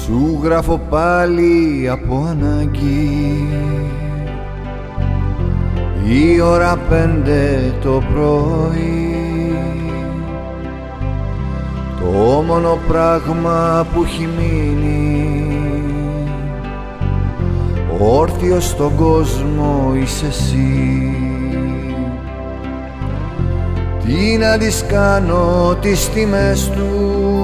Σου γράφω πάλι από ανάγκη, η ώρα 5 το πρωί. Το μόνο πράγμα που έχει μείνει όρθιος στον κόσμο είσαι εσύ. Τι να τις κάνω τις τιμές τους,